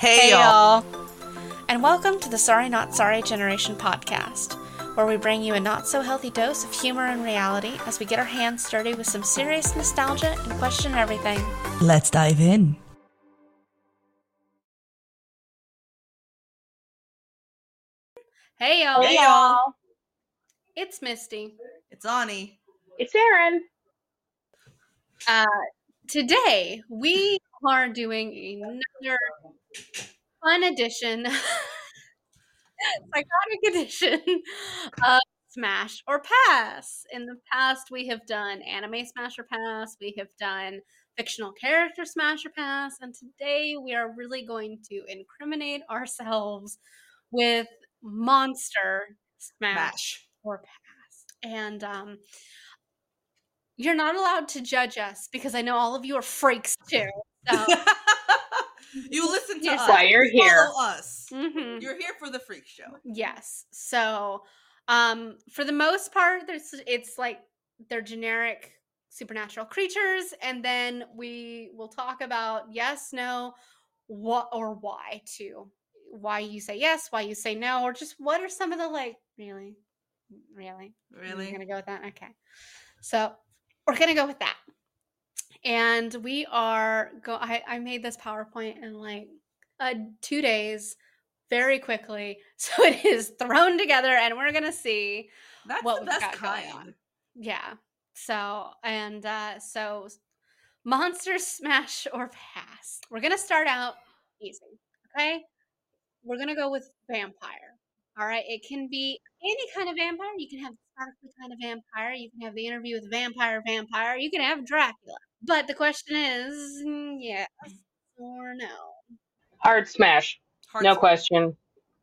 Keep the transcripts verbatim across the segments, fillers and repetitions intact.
Hey, Hey y'all. y'all, and welcome to the Sorry Not Sorry Generation podcast, where we bring you a not-so-healthy dose of humor and reality as we get our hands dirty with some serious nostalgia and question everything. Let's dive in. Hey y'all, Hey, y'all. it's Misty. It's Ani. It's Aaron. Uh, today, we are doing another fun edition, psychotic edition of Smash or Pass. In the past, we have done anime Smash or Pass, we have done fictional character Smash or Pass, and today we are really going to incriminate ourselves with monster Smash Mash. or Pass. And um, you're not allowed to judge us because I know all of you are freaks too. So You listen to Here's us. why you're You here. Follow us. mhm. You're here for the freak show. Yes. So, um, for the most part, there's it's like they're generic supernatural creatures, and then we will talk about yes, no, what or why too. Why you say yes, why you say no, or just what are some of the like really, really, Really? You're gonna go with that? Okay. So we're gonna go with that, and we are go. I I made this PowerPoint in like uh, two days very quickly. So it is thrown together and we're going to see That's what the we've best got going kind. on. Yeah. So, and uh, so Monster Smash or Pass. We're going to start out easy. Okay. We're going to go with vampire. All right. It can be any kind of vampire. You can have the sparkly kind of vampire. You can have the interview with vampire vampire. You can have Dracula. But the question is mm, yes or no. Hard smash. Hard No to- question.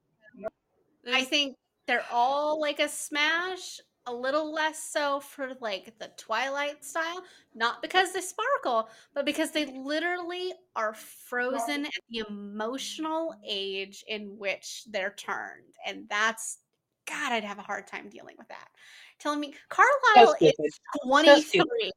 I There's- think they're all like a smash, a little less so for like the Twilight style, not because they sparkle, but because they literally are frozen at the emotional age in which they're turned. And that's, God, I'd have a hard time dealing with that. Telling me So Carlisle is stupid. So twenty-three.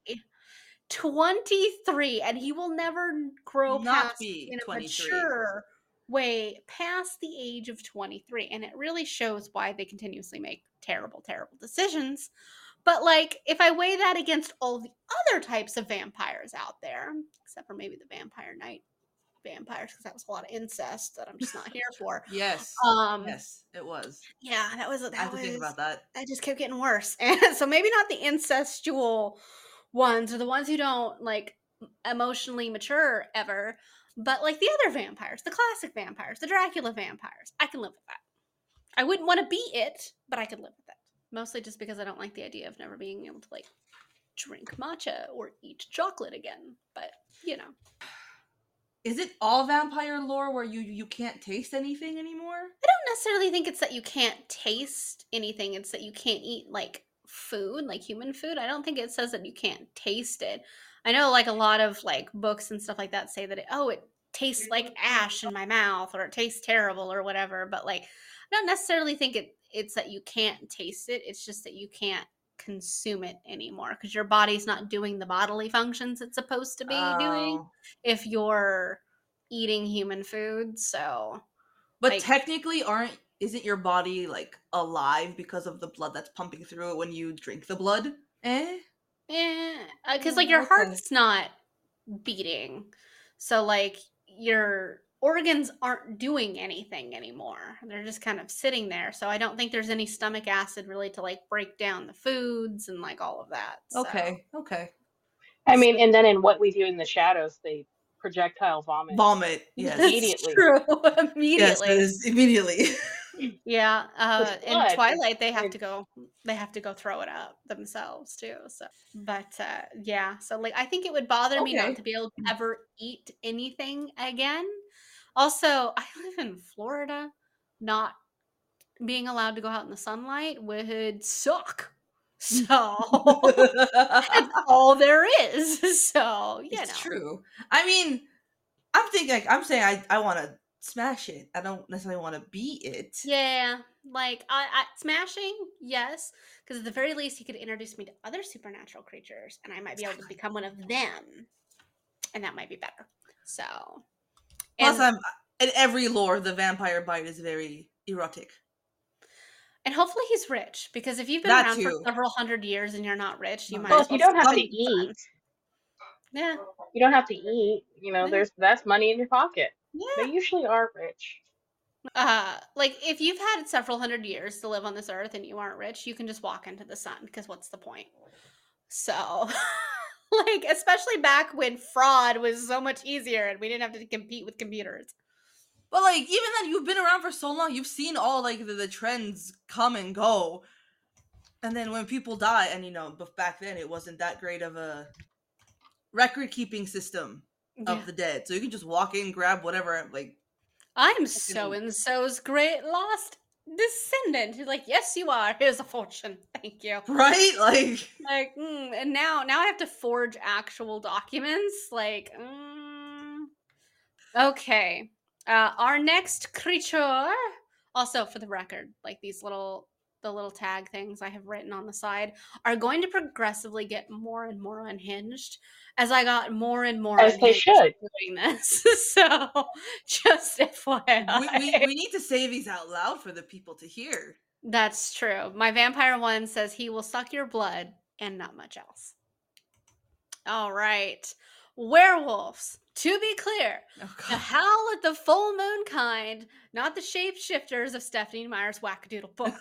twenty-three, and he will never grow Not past be in a twenty-three. mature way past the age of twenty-three, and it really shows why they continuously make terrible terrible decisions. But like if I weigh that against all the other types of vampires out there, except for maybe the vampire knight vampires, because that was a lot of incest that I'm just not here for. Yes. um yes, it was. yeah, that was that I have to was think about that. that just kept getting worse. And so maybe not the incestual ones or the ones who don't like emotionally mature ever, but like the other vampires, the classic vampires, the Dracula vampires. I can live with that. I wouldn't want to be it, but I could live with it. Mostly just because I don't like the idea of never being able to like drink matcha or eat chocolate again. But you know. Is it all vampire lore where you you can't taste anything anymore? I don't necessarily think it's that you can't taste anything. It's that you can't eat like food, like human food. I don't think it says that you can't taste it. I know like a lot of like books and stuff like that say that it, oh, it tastes like ash in my mouth or it tastes terrible or whatever, but like I don't necessarily think it it's that you can't taste it. It's just that you can't consume it anymore because your body's not doing the bodily functions it's supposed to be doing Oh. if you're eating human food. So But like, technically, aren't isn't your body like alive because of the blood that's pumping through it when you drink the blood? Eh? eh, because Mm, like your okay. heart's not beating, so like your organs aren't doing anything anymore. They're just kind of sitting there. So I don't think there's any stomach acid really to like break down the foods and like all of that. So. Okay. Okay. I mean, and then in What We Do in the Shadows, they projectile vomit. Vomit. Yes. That's Immediately. true. Yes, Immediately. that is immediately. Yeah, uh, With in blood, Twilight they it's- have to it's- go. They have to go throw it up themselves too. So, but uh, yeah, so like I think it would bother me Okay. not to be able to ever eat anything again. Also, I live in Florida. Not being allowed to go out in the sunlight would suck. So that's all there is. So you It's know, true. I mean, I'm thinking. Like, I'm saying I I want to smash it. I don't necessarily want to be it. yeah, like I, I smashing, yes, because at the very least he could introduce me to other supernatural creatures, and I might be able to become one of them, and that might be better. So, Plus, and I'm in every lore, the vampire bite is very erotic. And hopefully he's rich, because if you've been That around for too. several hundred years and you're not rich, you No, might Well, as if well you don't have stop to Some- making fun. eat, Yeah. you don't have to eat. You know, Yeah. there's that's money in your pocket. They Yeah. usually are rich. Uh, like if you've had several hundred years to live on this earth and you aren't rich, you can just walk into the sun, because what's the point? So, like, especially back when fraud was so much easier and we didn't have to compete with computers. But like, even then, you've been around for so long, you've seen all like the, the trends come and go. And then when people die, and you know, but back then it wasn't that great of a record keeping system of Yeah. the dead. So you can just walk in, grab whatever, like I'm so and so's great lost descendant. He's like, yes, you are. Here's a fortune. Thank you. right? Like Like, mm, and now, now I have to forge actual documents. Like, mm. Okay. Uh, our next creature, also for the record, like these little, the little tag things I have written on the side are going to progressively get more and more unhinged as I got more and more As they unhinged should. doing this. So, just F Y I. we, we we need to say these out loud for the people to hear. That's true. My vampire one says he will suck your blood and not much else. All right. Werewolves. To be clear, Oh the god. howl at the full moon kind, not the shapeshifters of Stephanie Meyer's wackadoodle book.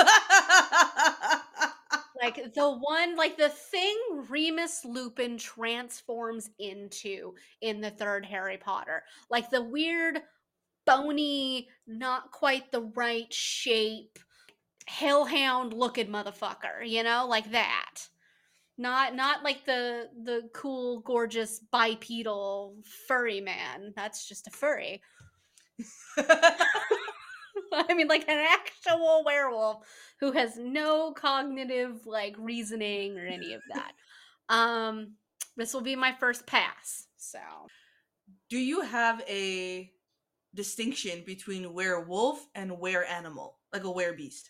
Like the one, like the thing Remus Lupin transforms into in the third Harry Potter. Like the weird, bony, not quite the right shape, hellhound looking motherfucker, you know, like that. Not not like the the cool, gorgeous, bipedal furry man. That's just a furry. I mean, like an actual werewolf who has no cognitive like reasoning or any of that. Um, this will be my first pass. So, Do you have a distinction between werewolf and were-animal? Like a were-beast?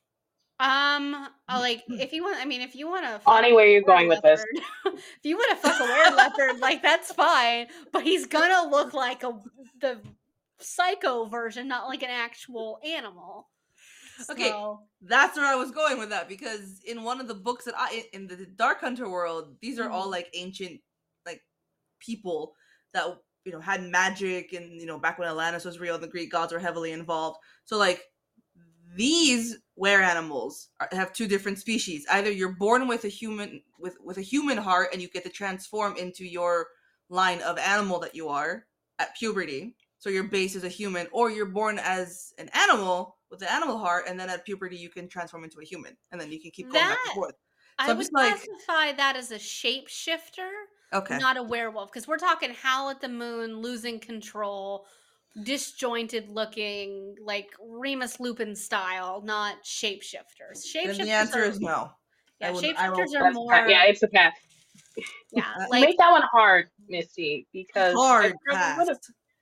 um, I like if you want. I mean, if you want to, Ani, where are you going with this? if you want to fuck a were leopard, like that's fine. But he's gonna look like a the psycho version, not like an actual animal. Okay. So, That's where I was going with that, because in one of the books that I in the Dark Hunter world, these are all Mhm. like ancient like people that you know had magic, and you know back when Atlantis was real, the Greek gods were heavily involved. So like these were animals are, have two different species. Either you're born with a human with with a human heart and you get to transform into your line of animal that you are at puberty. So your base is a human, or you're born as an animal with an animal heart, and then at puberty you can transform into a human, and then you can keep going back and That- forth. I I'm would just like- classify that as a shapeshifter, Okay. not a werewolf, because we're talking Howl at the Moon, losing control, disjointed looking, like Remus Lupin style, not shapeshifters. Shapeshifters Then the answer are, is no. yeah, I wouldn't- I shapeshifters will- are That's a more, pass. Yeah, it's a pass. yeah, Uh, You like make that one hard, Misty, because I Hard probably pass. would have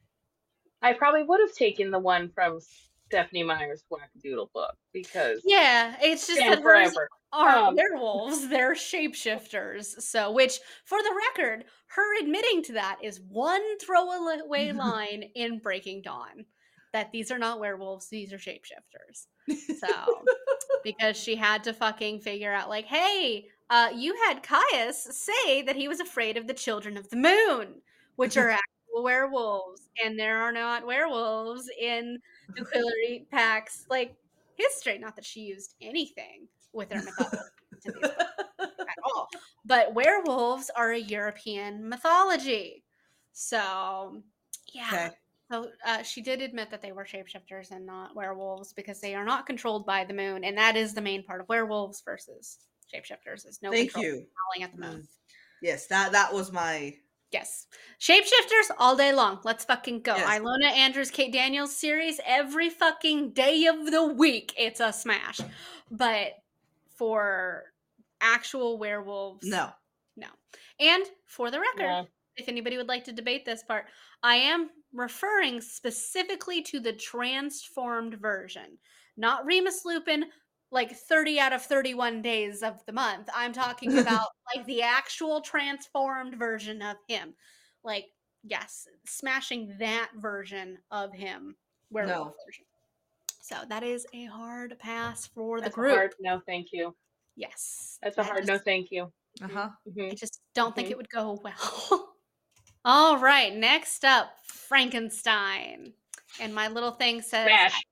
I probably would have taken the one from Stephanie Meyer's wackadoodle book, because yeah, it's just stand that hers forever. aren't Um, werewolves, they're shapeshifters. So, which, for the record, her admitting to that is one throwaway line in Breaking Dawn, that these are not werewolves, these are shapeshifters. So, because she had to fucking figure out, like, hey, uh, you had Caius say that he was afraid of the children of the moon, which are actual werewolves, and there are not werewolves in the Quillery Pack's, like, history. Not that she used anything with her mythology to these books at all, but werewolves are a European mythology. So, yeah. Okay. So uh, she did admit that they were shapeshifters and not werewolves, because they are not controlled by the moon, and that is the main part of werewolves versus shapeshifters. Is no Thank control, you. howling at the moon. Mm. Yes, that that was my Yes, shapeshifters all day long. Let's fucking go. Yes. Ilona Andrews, Kate Daniels series every fucking day of the week. It's a smash. But for actual werewolves, no. no. And for the record, Yeah. if anybody would like to debate this part, I am referring specifically to the transformed version, not Remus Lupin, like thirty out of thirty-one days of the month. I'm talking about like the actual transformed version of him. Like yes, smashing that version of him, werewolf No. version. So that is a hard pass for the That's a group. hard no, thank you. Yes. That's a that hard no, just- thank you. Uh-huh. Mhm. I just don't think Mhm. it would go well. All right, next up, Frankenstein. And my little thing says Smash.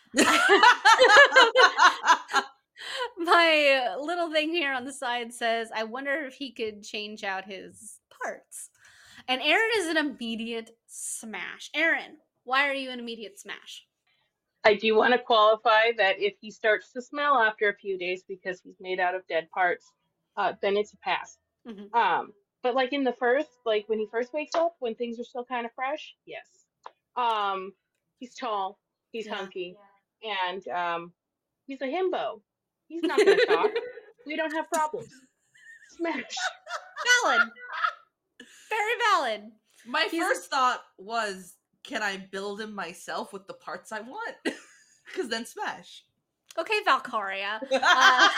my little thing here on the side says, I wonder if he could change out his parts. And Aaron is an immediate smash. Aaron, why are you an immediate smash? I do want to qualify that if he starts to smell after a few days because he's made out of dead parts, uh, then it's a pass. Mhm. Um, but like in the first, like when he first wakes up, when things are still kind of fresh, yes. Um, he's tall, he's Yeah. hunky, and um, he's a himbo. He's not going to talk. We don't have problems. Smash. Valid. Very valid. My He's- first thought was, can I build him myself with the parts I want? Because then smash. Okay, Valkyria. Uh,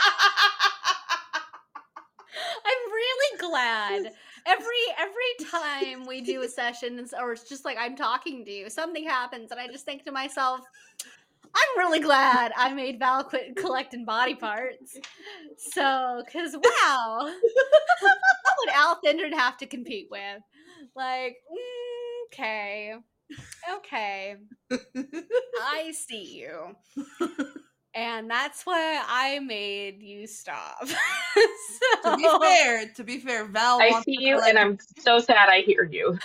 I'm really glad. Every every time we do a session, or it's just like I'm talking to you, something happens, and I just think to myself, I'm really glad I made Val quit collecting body parts. So, because wow, what would Al Thindred have to compete with? Like, mm, okay, okay, I see you. And that's why I made you stop. To be So- fair, to be fair, Val I wants see to you, collect- and I'm so sad I hear you.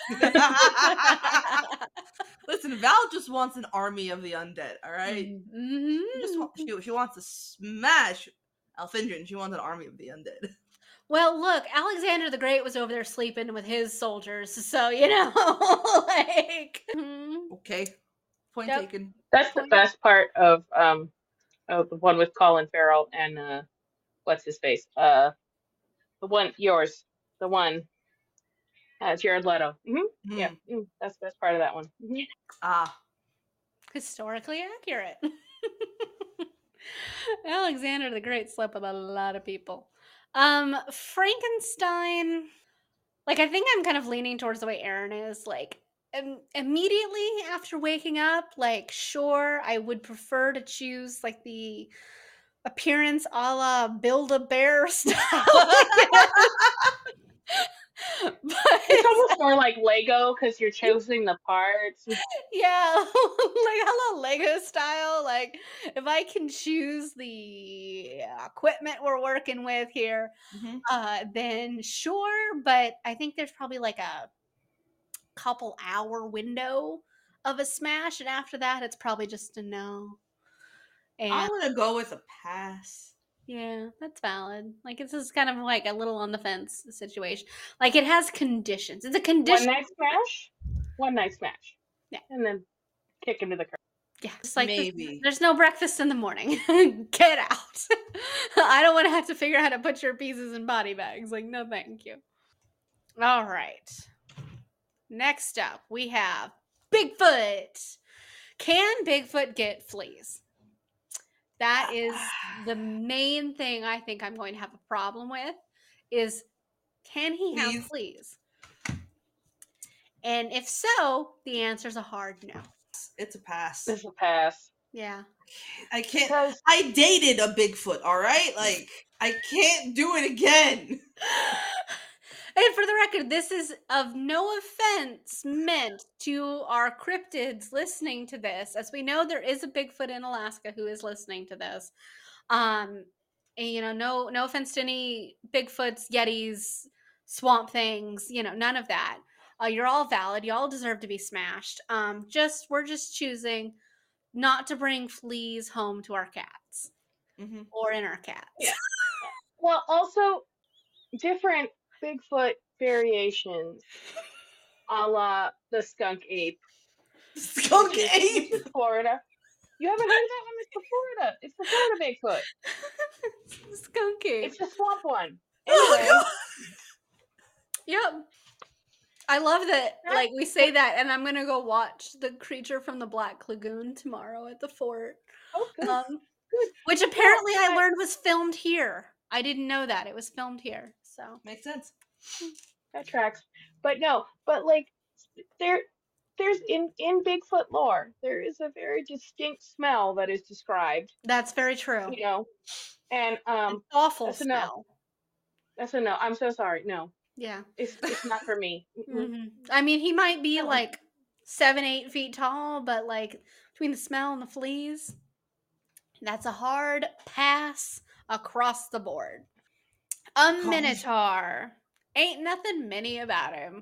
Listen, Val just wants an army of the undead, alright? Mhm. She, just wa- she, she wants to smash Alfindrin. She wants an army of the undead. Well, look, Alexander the Great was over there sleeping with his soldiers, so you know, like. Mhm. Okay. Point Yep. taken. That's the best part of um of the one with Colin Farrell and uh what's his face? Uh the one yours. The one uh Jared Leto. hmm Hmm. Yeah. Mm, that's the best part of that one. Mhm. Ah. Historically accurate. Alexander the Great slept with a lot of people. Um, Frankenstein. Like, I think I'm kind of leaning towards the way Aaron is. Like, im- immediately after waking up, like, sure, I would prefer to choose like the appearance a la Build-A-Bear style. But It's almost more like Lego because you're choosing the parts. yeah, like hello Lego style. Like if I can choose the equipment we're working with here, Mhm. uh, then sure. But I think there's probably like a couple hour window of a smash, and after that, it's probably just a no. And I'm gonna go with a pass. yeah, that's valid. Like it's just kind of like a little on the fence situation. Like it has conditions. It's a One condition. night smash. One night smash. Yeah. And then kick him to the curb. Yeah, just like there's- Maybe. There's, no breakfast in the morning. Get out. I don't want to have to figure out how to put your pieces in body bags. Like, no, thank you. All right. Next up, we have Bigfoot. Can Bigfoot get fleas? That is the main thing I think I'm going to have a problem with. Is can he have Fleas? fleas? And if so, the answer's a hard no. It's a pass. This is a pass. Yeah. I can't. Because I dated a Bigfoot, alright? Like, I can't do it again. And for the record, this is of no offense meant to our cryptids listening to this, as we know there is a Bigfoot in Alaska who is listening to this. Um, and, you know, no, no offense to any Bigfoots, Yetis, swamp things, you know, none of that. Uh, you're all valid. You all deserve to be smashed. Um, just we're just choosing not to bring fleas home to our cats Mm-hmm. or in our cats. Yeah. Well, also different Bigfoot variations, a la the skunk ape. Skunk ape. It's Florida. You haven't heard of that one? It's the Florida. It's the Florida Bigfoot. Skunky. It's the swamp one. Oh, Anyway, God. Yep. I love that, like, we say that, and I'm gonna go watch The Creature from the Black Lagoon tomorrow at the fort. oh, good. Um, Good. which apparently I I- learned was filmed here. I didn't know that. It was filmed here. So, Makes sense. That tracks. But no, but like there there's in in Bigfoot lore, there is a very distinct smell that is described, That's very true. you know, and An um, awful that's a no. smell. That's a no. I'm so sorry. No, Yeah. it's it's not for me. Mm-mm. hmm I mean, he might be No. like seven, eight feet tall, but like between the smell and the fleas, that's a hard pass across the board. A Gosh. minotaur. Ain't nothing mini about him.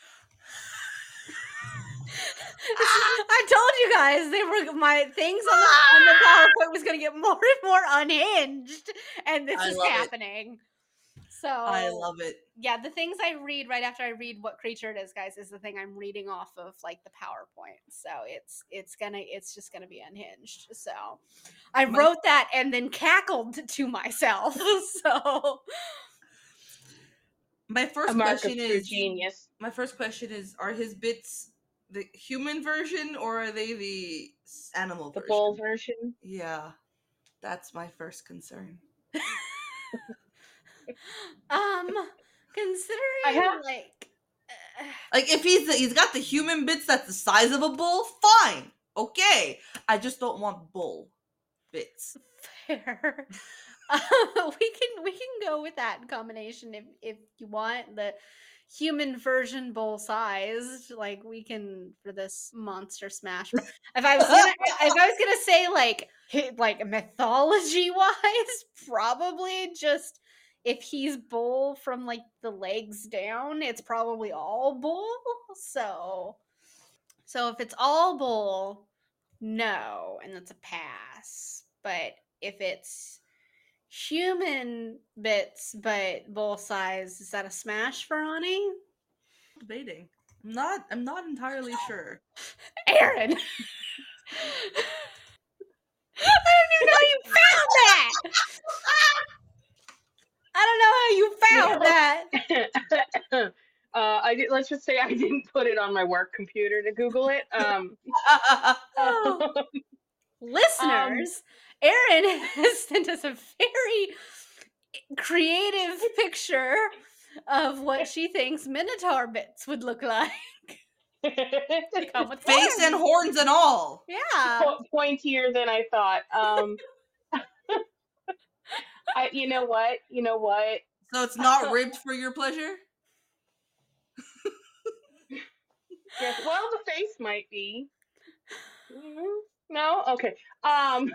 I told you guys they were my things on the, on the PowerPoint was gonna get more and more unhinged, and this I is love it. happening. So I love it. yeah, the things I read right after I read what creature it is, guys, is the thing I'm reading off of like the PowerPoint. So it's it's gonna it's just gonna be unhinged. So I My- wrote that and then cackled to myself. So My first A mark of question true is genius. my first question is: are his bits the human version or are they the s- animal The version? bull version. Yeah, that's my first concern. um considering I have like uh, Like if he's the, he's got the human bits that's the size of a bull, fine, okay. I just don't want bull bits. fair. Uh, we can we can go with that combination if if you want the human version bowl size. Like we can for this monster smash. But if I was gonna if I was gonna say like hi- like mythology wise, probably just if he's bull from like the legs down, it's probably all bull. So so if it's all bull, no, and that's a pass. But if it's human bits but bull size, is that a smash for Ani? Debating. I'm not. I'm not entirely sure. Aaron! I don't even know how you found that! I don't know how you found that! uh, I did. Let's just say I didn't put it on my work computer to Google it. Um, Oh. Listeners, Aaron has sent us a very creative picture of what she thinks Minotaur bits would look like. Come with Face and horns. horns and all. Yeah. po- pointier than I thought. Um, I. You know what? You know what? So it's not ribbed for your pleasure. Yes. Well, the face might be. Mhm. No. Okay. Um.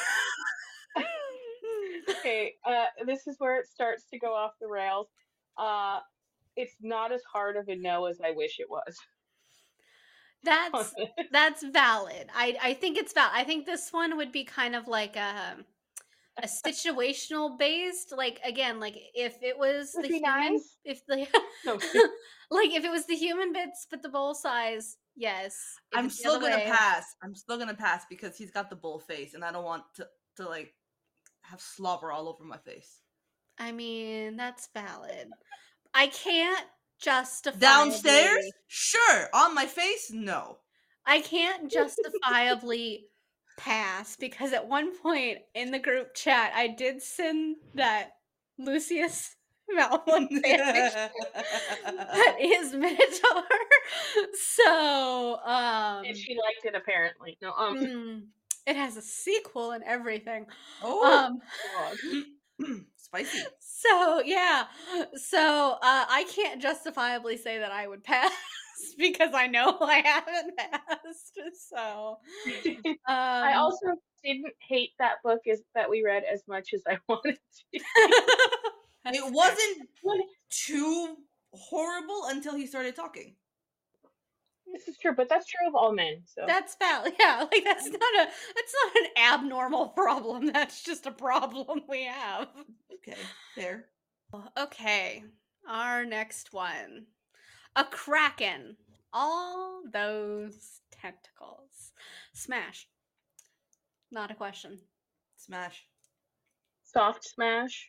Okay. Uh. This is where it starts to go off the rails. Uh. It's not as hard of a no as I wish it was. That's that's valid. I I think it's valid. I think this one would be kind of like a a situational based. Like again, like if it was Would the be human, nice. if the No. like if it was the human bits but the bowl size, yes. If I'm it's the still other gonna way- pass. I'm still gonna pass because he's got the bull face, and I don't want to to like have slobber all over my face. I mean, that's valid. I can't justify Downstairs, sure. On my face, no. I can't justifiably pass because at one point in the group chat, I did send that Lucius Malfoy fanfiction that is Minotaur. So, um, And she liked it apparently. No. Um. mm, it has a sequel and everything. Oh, Um, God. spicy. so yeah, so uh, I can't justifiably say that I would pass because I know I haven't passed. So, um, I also didn't hate that book as that we read as much as I wanted to. that's It fair. wasn't When- too horrible until he started talking. This is true, but that's true of all men. So That's valid. Yeah, like that's not a that's not an abnormal problem. That's just a problem we have. Okay, fair. Okay, our next one, a kraken. All those tentacles. Smash. Not a question. Smash. soft smash.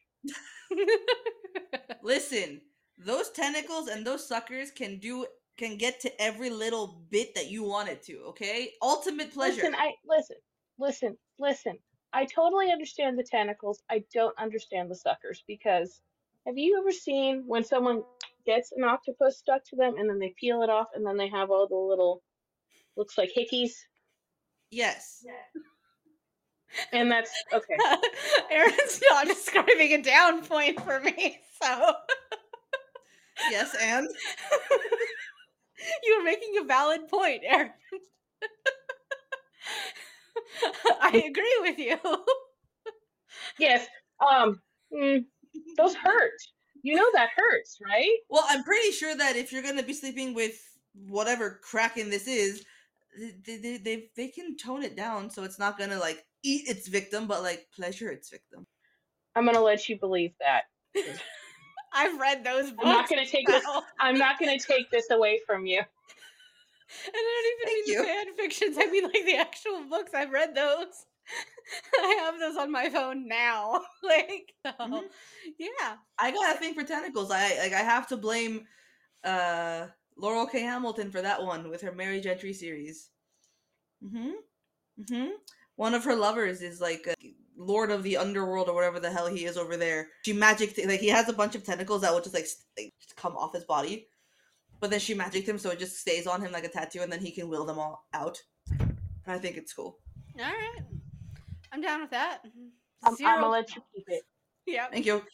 Listen, those tentacles and those suckers can do can get to every little bit that you want it to, okay? Ultimate pleasure. Listen, I listen, listen, listen. I totally understand the tentacles. I don't understand the suckers because have you ever seen when someone gets an octopus stuck to them, and then they peel it off, and then they have all the little, looks like hickeys. Yes. And that's okay. Aaron's not describing a down point for me, so Yes, and you're making a valid point, Aaron. I agree with you. Yes. Um. mm, those hurt. You know that hurts, right? well, I'm pretty sure that if you're gonna be sleeping with whatever kraken this is, they they they, they can tone it down so it's not gonna like eat its victim, but like pleasure its victim. I'm gonna let you believe that. I've read those books. I'm not gonna take this. now. I'm not gonna take this away from you. And I don't even Thank mean you. the fan fictions. I mean like the actual books. I've read those. I have those on my phone now. Like, so, Mhm. yeah. I got a thing for tentacles. I like I have to blame uh Laurel K. Hamilton for that one with her Mary Gentry series. Mm-hmm. Mm-hmm. One of her lovers is like a Lord of the Underworld or whatever the hell he is over there. She magic like he has a bunch of tentacles that will just like, st- like just come off his body, but then she magicked him so it just stays on him like a tattoo, and then he can will them all out. And I think it's cool. All right. I'm down with that. I'm, I'm Zero. gonna let you keep it. Yep. Thank you.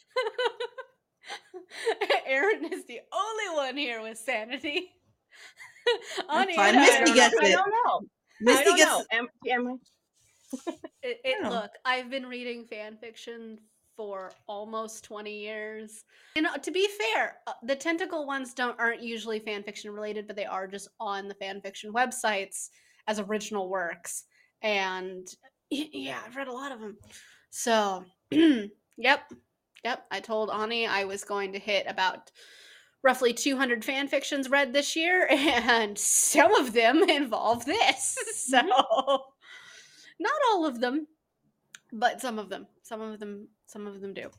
Aaron is the only one here with sanity. That's Ani fine. and I Misty are- gets I it. don't know. I Misty don't gets know. Am, am I? It, it, I don't know. look, I've been reading fan fiction for almost twenty years. And uh, to be fair, uh, the tentacle ones don't aren't usually fan fiction related, but they are just on the fan fiction websites as original works. And y- yeah, I've read a lot of them. So, yep. Yep, I told Ani I was going to hit about roughly two hundred fan fictions read this year, and some of them involve this. So, not all of them, but some of them. Some of them. Some of them do.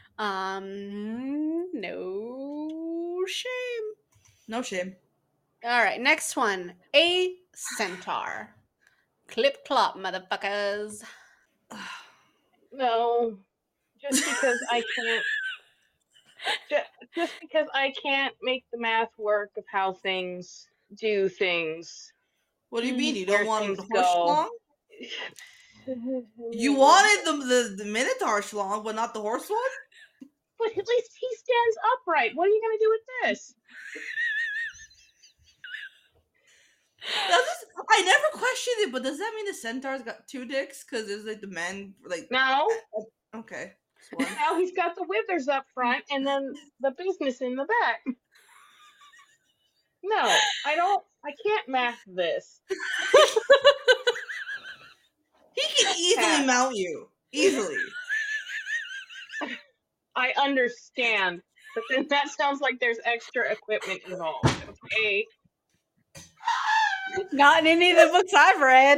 Um, no shame. No shame. All right, next one. A centaur. Clip clop, motherfuckers. No. Just because I can't. Just, just because I can't make the math work of how things do things. What do you mean? You Where don't want things horse go. schlong? You wanted the, the the Minotaur schlong, but not the horse one? But at least he stands upright. What are you gonna do with this? Does this, I never questioned it, but does that mean the centaur's got two dicks? Because there's like the man, like No. okay, just one. Now he's got the withers up front and then the business in the back. No, I don't. I can't math this. He can easily Pass. mount you, easily. I understand, but then that sounds like there's extra equipment involved. Okay. Not in any of the books I've read.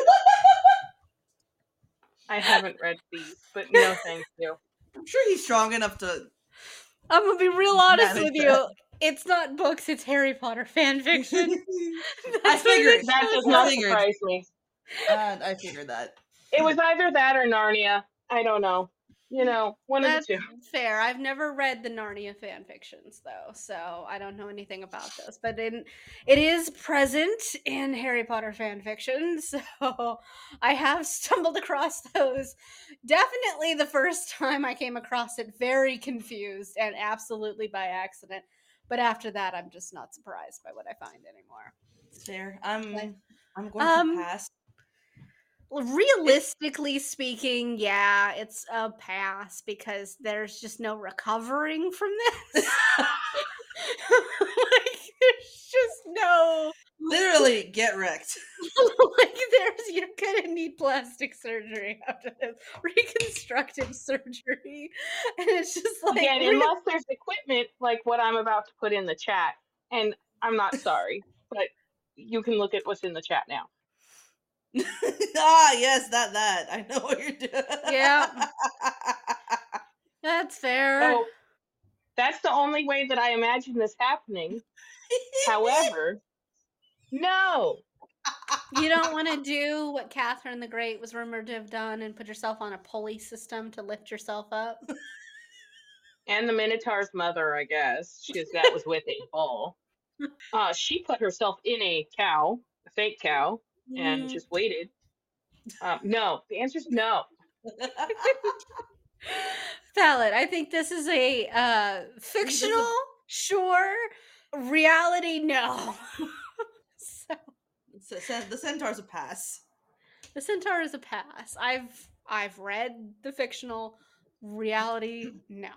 I haven't read these, but no, thank you. I'm sure he's strong enough to. I'm gonna be real honest Manage with you. that. It's not books, it's Harry Potter fan fiction. I That's what figured. it That shows does I not figured. surprise me. Uh, I figured that. It was either that or Narnia. I don't know. You know, one That's of the two. fair. I've never read the Narnia fan fictions though, so I don't know anything about those. But in, it is present in Harry Potter fan fiction, so I have stumbled across those. Definitely the first time I came across it, very confused and absolutely by accident. But after that, I'm just not surprised by what I find anymore. It's fair. I'm. Okay. I'm going Um, to pass. Realistically speaking, yeah, it's a pass because there's just no recovering from this. Like, there's just no, Literally, get wrecked. like, there's, you're gonna need plastic surgery after this, reconstructive surgery, and it's just like, Again, re- unless there's equipment like what I'm about to put in the chat, and I'm not sorry, but you can look at what's in the chat now. Ah, yes, that that. I know what you're doing. Yeah. that's fair. Oh, that's the only way that I imagine this happening. However, no. You don't want to do what Catherine the Great was rumored to have done and put yourself on a pulley system to lift yourself up. and the Minotaur's mother, I guess, because that was with a bull. Uh, she put herself in a cow, a fake cow, and Mm. just waited. Um, no, the answer is no. Valid. I think this is a uh, fictional, sure. Reality, no. So So, so the centaur's a pass. the centaur is a pass. I've I've read the fictional. Reality, no.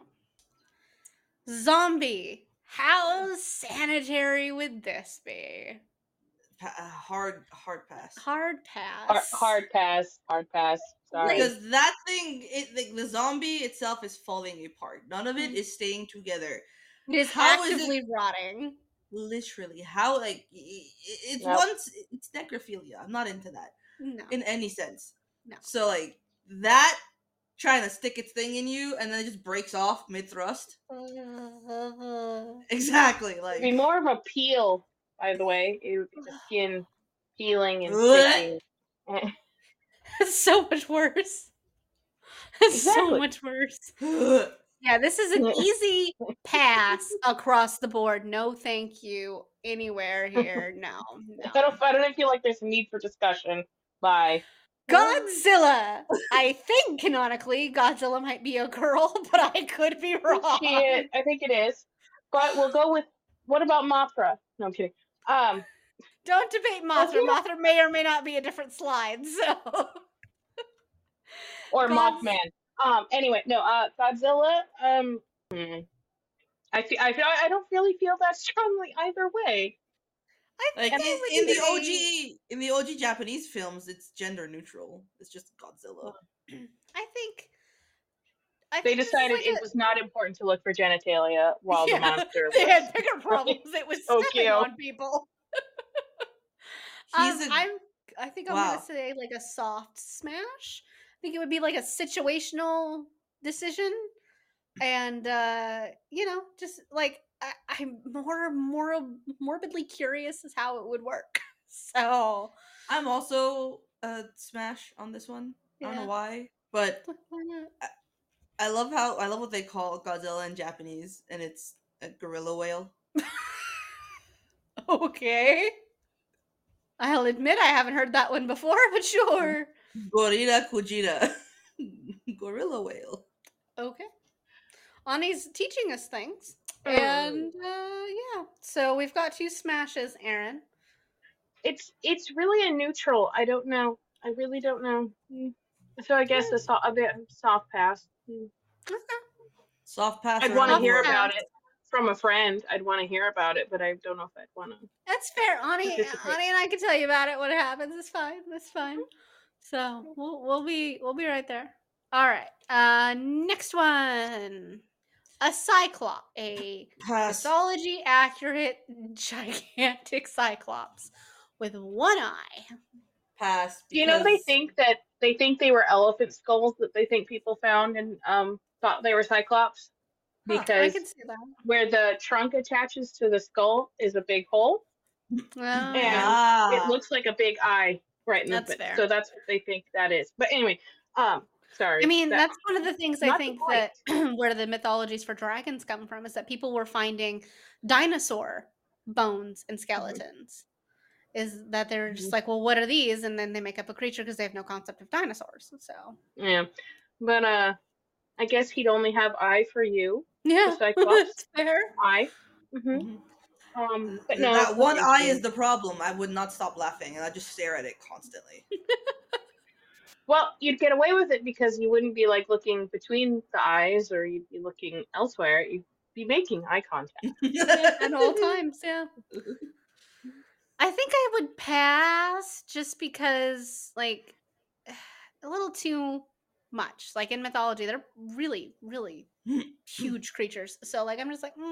Zombie. How sanitary would this be? Pa- uh, hard, hard pass. Hard pass. Hard, hard pass. Hard pass. Sorry. Because that thing, it like the zombie itself is falling apart. None of it Mhm. is staying together. It is How is it- actively rotting. Literally, how like i- i- it's Yep. once it's necrophilia. I'm not into that No. in any sense. No. So like that trying to stick its thing in you and then it just breaks off mid thrust. Exactly. It'd Like be more of a peel, by the way. It would be the skin peeling and Blech. sticking. It's so much worse. It's so Exactly. much worse. Yeah, this is an easy pass across the board. No, thank you. Anywhere here, no, no. I don't. I don't feel like there's a need for discussion. Bye. Godzilla. I think canonically Godzilla might be a girl, but I could be wrong. She, I think it is. But we'll go with. What about Mothra? No, I'm kidding. Um, Don't debate Mothra. you know- Mothra may or may not be a different slide. So or Godz- Mothman. Um. Anyway, no. Uh, Godzilla. Um. hmm. I feel. I feel. I don't really feel that strongly either way. I like think in, it in would the be- O G in the O G Japanese films, it's gender neutral. It's just Godzilla. I think. I They think this is decided like it a- was not important to look for genitalia while Yeah, the monster They was. had bigger problems. It was stepping Tokyo. on people. Um, He's a I'm. I think I'm Wow. gonna say like a soft smash. I think it would be like a situational decision, and uh, you know, just like I, I'm more more morbidly curious as how it would work. So I'm also a smash on this one. I don't Yeah. know why, but why not? I love how I love what they call Godzilla in Japanese, and it's a gorilla whale. Okay. I'll admit I haven't heard that one before, but sure. Gorilla Kujira. Gorilla whale. Okay. Ani's teaching us things. Mm. And uh, yeah. So we've got two smashes, Aaron. It's it's really a neutral. I don't know. I really don't know. Mm. So I guess a, so- a bit soft pass. Mm. Soft pass. I'd or want to hard hear work. about it from a friend. I'd want to hear about it, but I don't know if I'd want to. That's fair. Ani, Participate. Ani and I can tell you about it when it happens. It's fine. It's fine. So we'll we'll be we'll be right there. All right. Uh next one. A cyclops. A Pass. mythology accurate gigantic cyclops with one eye. Pass. You know, they because- think that they think they were elephant skulls that they think people found and um thought they were cyclops Huh, I because can see that. where the trunk attaches to the skull is a big hole. Oh, And yeah. Ah. It looks like a big eye right in the That's bit. fair. So that's what they think that is. But anyway, um, sorry. I mean, that- that's one of the things I not the think point. that where the mythologies for dragons come from is that people were finding dinosaur bones and skeletons. Is that they're just Mhm. like, well, what are these? And then they make up a creature because they have no concept of dinosaurs. So yeah. But uh, I guess he'd only have eye for you. yeah, Cyclops? it's fair. Eye. hmm Mhm. Um, but no, that one thank eye you. is the problem. I would not stop laughing, and I just stare at it constantly. Well, you'd get away with it because you wouldn't be like looking between the eyes, or you'd be looking elsewhere. You'd be making eye contact. Yeah, at all times. Yeah. I think I would pass just because, like, a little too much. Like in mythology, they're really, really huge creatures. So, like, I'm just like,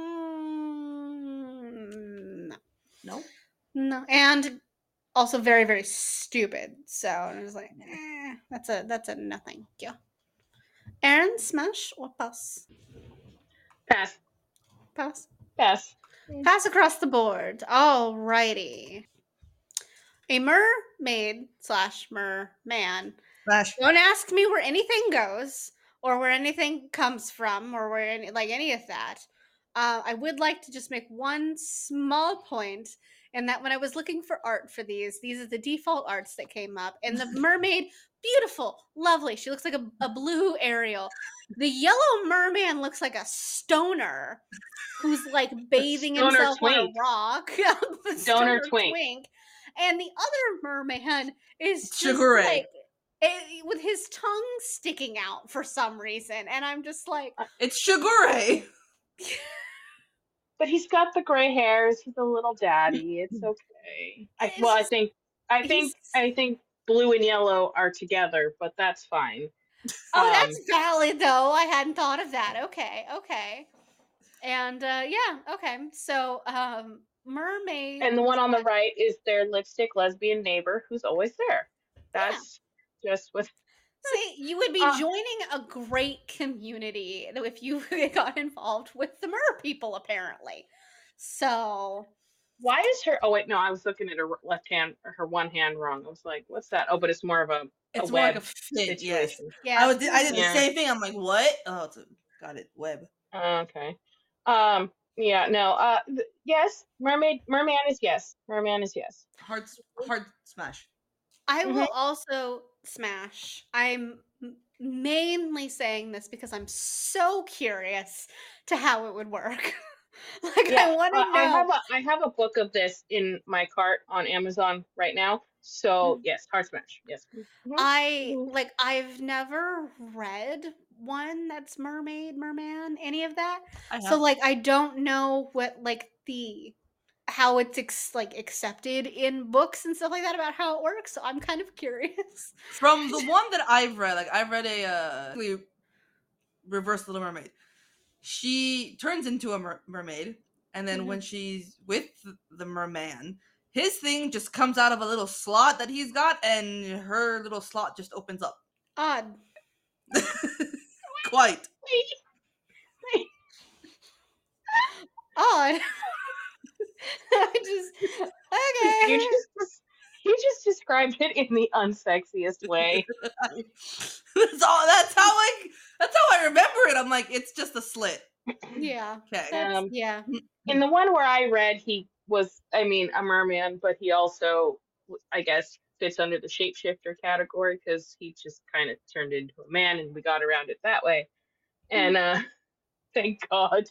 mm, no, No. no, and also very, very stupid. So I'm just like, eh, that's a that's a nothing. Yeah. Aaron, smash or pass? Pass. Pass. Pass. Pass across the board. Alrighty. A mermaid slash merman. Smash. Don't ask me where anything goes. or where anything comes from, or where any, like any of that. Uh, I would like to just make one small point, and that when I was looking for art for these, these are the default arts that came up. And the mermaid, beautiful, lovely. She looks like a, a blue Ariel. The yellow merman looks like a stoner who's like bathing Stoner himself on a twink. rock. Stoner Stoner twink. twink. And the other merman is just Sugar Ray. like eh, with his tongue sticking out for some reason. And I'm just like, It's Sugar Ray. But he's got the gray hairs. He's a little daddy. It's okay. I, It's well, I just- think I think he's- I think blue and yellow are together, but that's fine. oh, Um, that's valid though. I hadn't thought of that. Okay, okay. And uh yeah, okay. So um mermaid And the one on the right is their lipstick lesbian neighbor who's always there. That's just what. See, you would be Uh, joining a great community if you got involved with the mer people, apparently. So Why is her? Oh wait, no, I was looking at her left hand, or her one hand wrong. I was like, "What's that?" Oh, but it's more of a, a It's more like web a fit. Yes. situation. yeah, I was. I did the Yeah. same thing. I'm like, what? Oh, it's a, got it. Web. Okay. Um. Yeah. No. Uh. th- yes. Mermaid. Merman is yes. Merman is yes. Hard. Hard smash. I Mhm. will also smash. I'm m- mainly saying this because I'm so curious to how it would work. like Yeah. I want to uh, know. I have a I have a book of this in my cart on Amazon right now. So Mhm. yes, hard smash. Yes. Mhm. I Mhm. like I've never read one that's mermaid, merman, any of that. I So have. like I don't know what like the how it's ex- like accepted in books and stuff like that about how it works. So I'm kind of curious. From the one that I've read, like I've read a uh, basically Reverse Little Mermaid. She turns into a mer- mermaid, and then Mhm. when she's with the merman, his thing just comes out of a little slot that he's got, and her little slot just opens up. Odd. Quite. Odd. I just okay. You just you just described it in the unsexiest way. that's all. That's how I. That's how I remember it. I'm like, it's just a slit. Yeah. Okay. That's, Um, yeah. In the one where I read, he was, I mean, a merman, but he also, I guess, fits under the shapeshifter category because he just kind of turned into a man, and we got around it that way. And uh, thank God.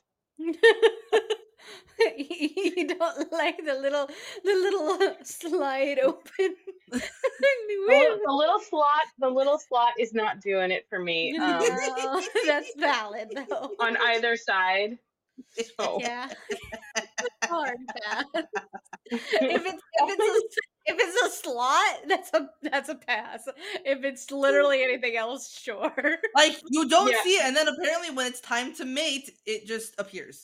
You don't like the little the little slide open. The, li- the little slot, the little slot is not doing it for me. Um, No, that's valid though. on either side. So Yeah. Hard pass. If it's if it's a, if it's a slot, that's a that's a pass. If it's literally anything else, sure. Like you don't Yeah. see it, and then apparently when it's time to mate, it just appears.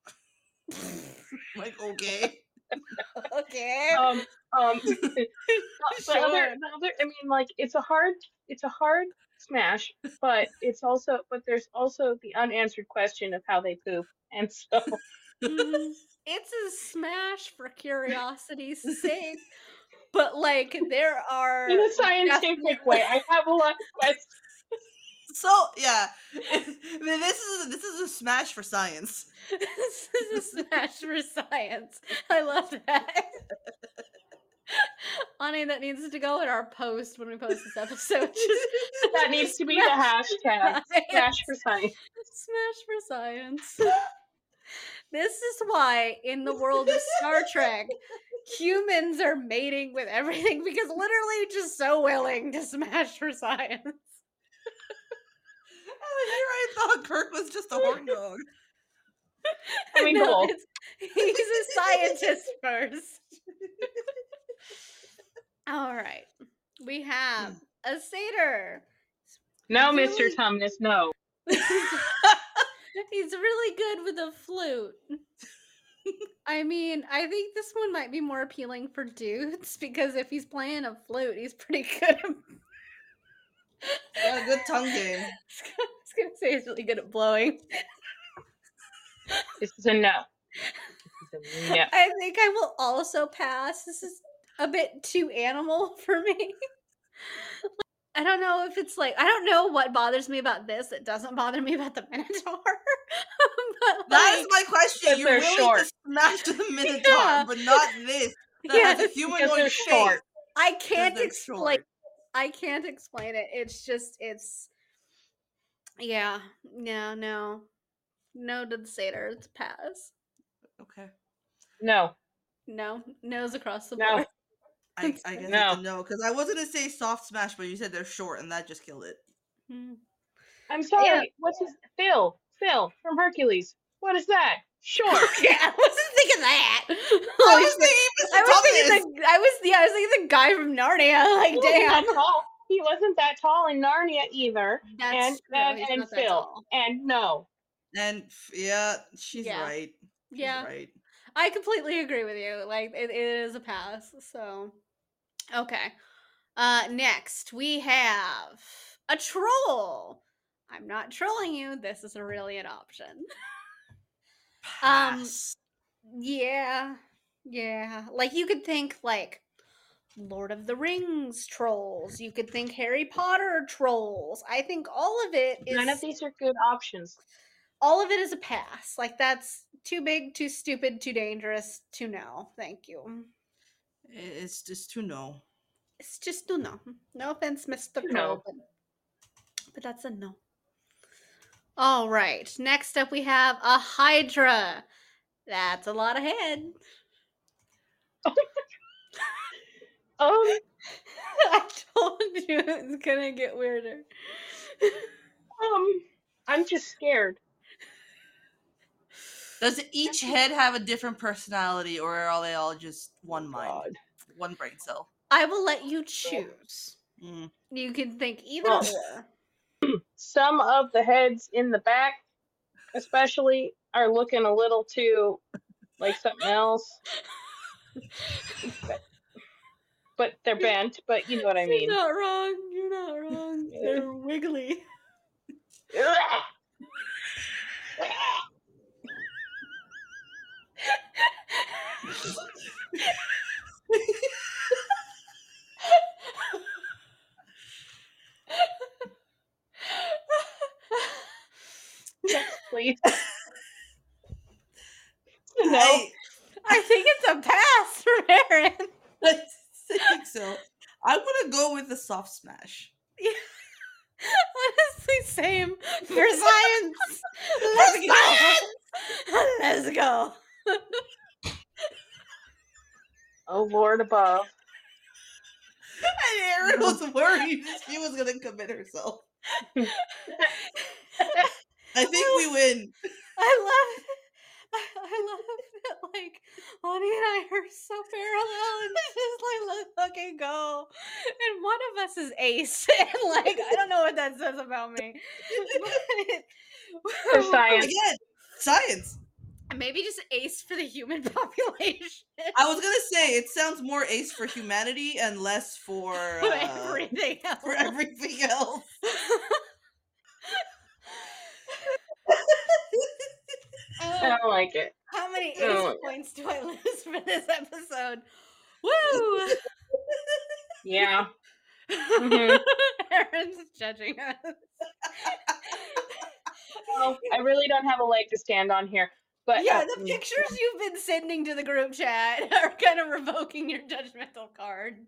Like okay. Okay. um um the Sure. other the other I mean, like, it's a hard it's a hard smash, but it's also but there's also the unanswered question of how they poop. And so Mm, it's a smash for curiosity's sake, but like there are in a scientific definite- way, I have a lot of questions. So yeah, this is this is a smash for science. This is a smash for science. I love that. Honey, that needs to go in our post when we post this episode. Just That needs to be the hashtag. Smash for science. Smash for science. This is why, in the world of Star Trek, humans are mating with everything because literally just so willing to smash for science. And here I thought Kirk was just a horn dog. I mean, No, cool. it's- he's a scientist first. All right. We have a satyr. No, Really? Mister Tumnus, no. He's really good with a flute. I mean, I think this one might be more appealing for dudes because if he's playing a flute, he's pretty good. At... Got a good tongue game. I was gonna say he's really good at blowing. This is a no. This is a no. I think I will also pass. This is a bit too animal for me. I don't know if it's like I don't know what bothers me about this. It doesn't bother me about the Minotaur. But That is like, my question. Because You're they're willing short. to smash the Minotaur, yeah, but not this that has a yes, Because humanoid they're face short. I because can't they're explain. short. I can't explain it. It's just it's yeah, yeah, no, no to the satyr. It's a pass. Okay. No, No, nose across the no, board. I, It's I fine. guess it's a no. no, because I was gonna say soft smash, but you said they're short, and that just killed it. Hmm. I'm Yeah. sorry. What's his Phil? Phil from Hercules. What is that? Short. Okay, I wasn't thinking that. I Holy was shit. thinking I Mister was Thomas. thinking the I was yeah, I was thinking the guy from Narnia. Like, He wasn't that damn. tall. He wasn't that tall in Narnia either. And That's true. and He's and not that Phil. tall. And no. And f- yeah, she's Yeah. right. She's Yeah. right. I completely agree with you. Like it, it is a pass. So okay. Uh next we have a troll. I'm not trolling you. This is really an option. Um Pass. yeah. Yeah. Like you could think like Lord of the Rings trolls. You could think Harry Potter trolls. I think all of it None of is these are good options. all of it is a pass. Like that's too big, too stupid, too dangerous to know. Thank you. It's just to know. It's just a no. No offense, Mister To Crow, know. but but that's a no. All right. Next up, we have a Hydra. That's a lot of head. Um, I told you it's gonna get weirder. um, I'm just scared. Does each head have a different personality, or are they all just one mind, God. one brain cell? I will let you choose. Mm. You can think either Well, or. some of the heads in the back, especially, are looking a little too like something else. But, but they're bent. But you know what I You're mean. not wrong. You're not wrong. They're wiggly. Yes, please. No. I, I think it's a pass for Aaron. I think so. I'm gonna go with the soft smash. Yeah. Honestly, same for science. Let's go. Let's go. Oh Lord above. And Erin was worried she was gonna commit herself. I think we win. I love it. I, I love that, like, Lonnie and I are so parallel and just like, let's fucking go. And one of us is ace. And, like, I don't know what that says about me. For science. Again, science. Maybe just ace for the human population. I was gonna say it sounds more ace for humanity and less for For uh, everything else. for everything else. I don't like it. How many ace Oh. points do I lose for this episode? Woo! Yeah. Mhm. Aaron's judging us. Well, I really don't have a leg to stand on here. But Yeah, uh, the mm, pictures you've been sending to the group chat are kind of revoking your judgmental card.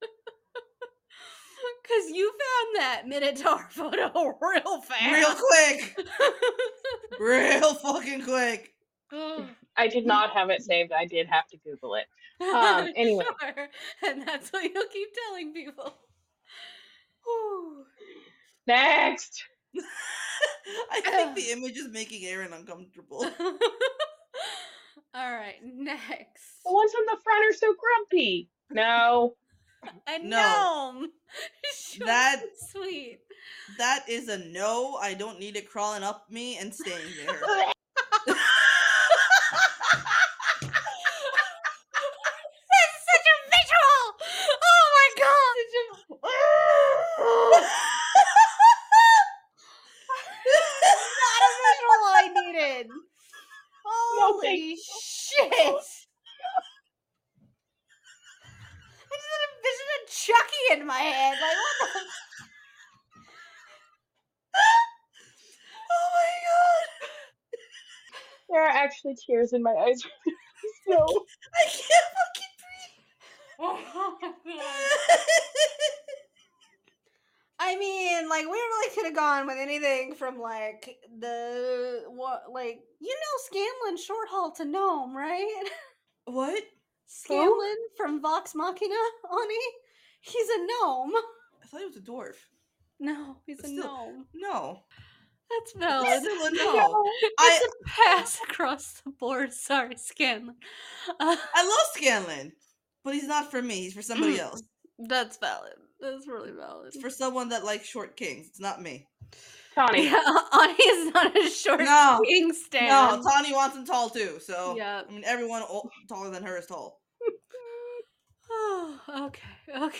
Because you found that Minotaur photo real fast. Real quick. Real fucking quick. Oh. I did not have it saved. I did have to Google it. Um, anyway. Sure. And that's what you'll keep telling people. Whew. Next. I think the image is making Erin uncomfortable. All right, next. The ones on the front are so grumpy. No. A No. gnome. Short That- and sweet. That is a no. I don't need it crawling up me and staying there. That's such a visual. Oh my god. Not a visual I needed. No, thank Holy shit. I just had a vision of Chucky in my head. Like, what the? actually tears in my eyes. So I can't fucking Oh my breathe. I mean, like, we really could have gone with anything from, like, the, what, like, you know Scanlan Shorthalt to Gnome, right? What? Scanlan from Vox Machina, Ani? He's a gnome. I thought he was a dwarf. No, he's But a still, gnome. no. That's It's valid. still a no. no. It's I a pass across the board. Sorry, Scanlan. Uh, I love Scanlan, but he's not for me. He's for somebody else. That's valid. That's really valid. It's for someone that likes short kings. It's not me. Tawny. Yeah, Ani is not a short No. king stand. No, Tawny wants him tall too. So Yeah. I mean, everyone o- taller than her is tall. Oh, okay, okay.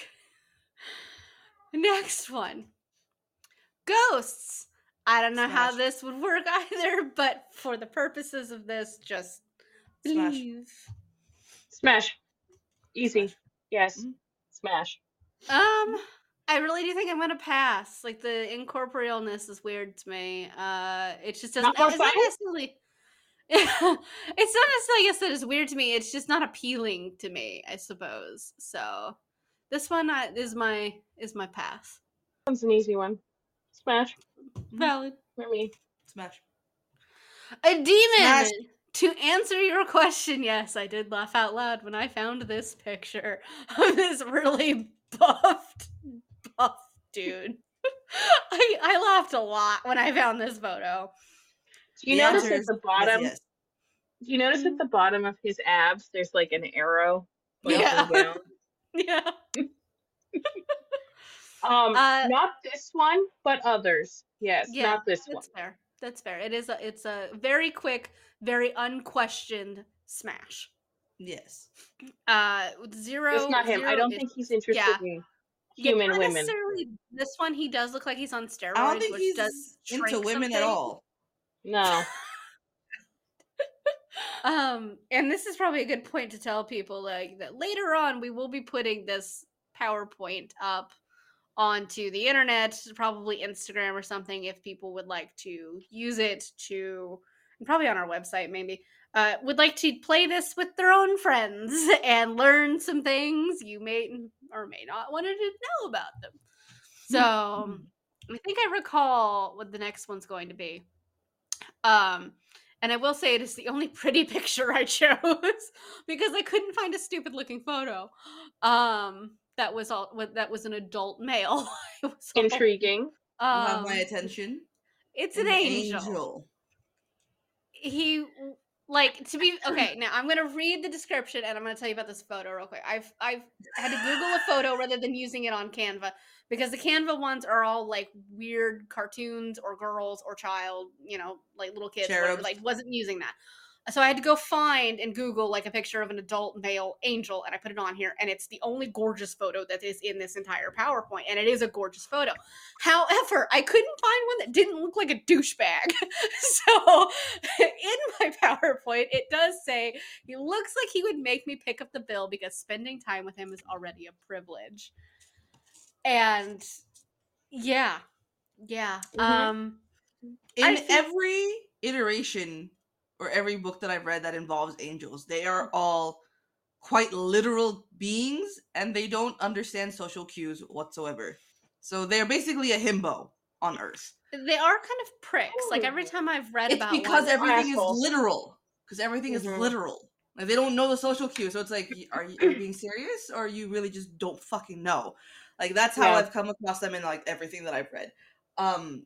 Next one. Ghosts. I don't know how Smash. this would work either, but for the purposes of this, just Smash. believe. Smash. Easy. Smash. Yes. Mhm. Smash. Um, I really do think I'm gonna pass. Like, the incorporealness is weird to me. Uh, it just doesn't. Not more It's not science? necessarily. It's not necessarily, I guess, that it's weird to me. It's just not appealing to me, I suppose. So, this one I, is my is my pass. One's an easy one. Smash. Valid. For me. Smash. A demon. Smash. To answer your question, yes, I did laugh out loud when I found this picture of this really buffed, buff dude. I I laughed a lot when I found this photo. Do you The notice answer at is the bottom? yes, Do you notice at the bottom of his abs there's like an arrow pointing Yeah. down? Yeah. Um, Uh, not this one, but others. Yes, Yeah, not this one. that's fair. That's fair. It is a it's a very quick, very unquestioned smash. yes. Uh with zero It's not him. I zero don't is- think he's interested yeah. in Yeah, human not women. necessarily this one. He does look like he's on steroids, I don't think which he's does into shrink women at something. all. No. Um, and this is probably a good point to tell people, like, that later on we will be putting this PowerPoint up onto the internet, probably Instagram or something, if people would like to use it to, and probably on our website maybe, uh, would like to play this with their own friends and learn some things you may or may not want to know about them. So I think I recall what the next one's going to be. Um, and I will say it is the only pretty picture I chose because I couldn't find a stupid looking photo. Um, that was all. That was an adult male. It was all- Intriguing. You have my um, attention. it's an An angel. He like to be okay. Now I'm gonna read the description and I'm gonna tell you about this photo real quick. I've I've had to Google a photo rather than using it on Canva because the Canva ones are all like weird cartoons or girls or child, you know, like little kids. Whatever. Cherubs. Like wasn't using that. So I had to go find and Google like a picture of an adult male angel, and I put it on here, and it's the only gorgeous photo that is in this entire PowerPoint, and it is a gorgeous photo. However, I couldn't find one that didn't look like a douchebag. So in my PowerPoint, it does say he looks like he would make me pick up the bill because spending time with him is already a privilege. And yeah, yeah. Mhm. Um, In I think- every iteration or every book that I've read that involves angels, they are all quite literal beings and they don't understand social cues whatsoever. So they're basically a himbo on Earth. they are kind of pricks. Like every time I've read It's about because one, everything assholes. is literal. Because everything is Mhm. literal. Like they don't know the social cues. So it's like, y- are you, are you being serious or you really just don't fucking know? Like that's how Yeah. I've come across them in like everything that I've read. Um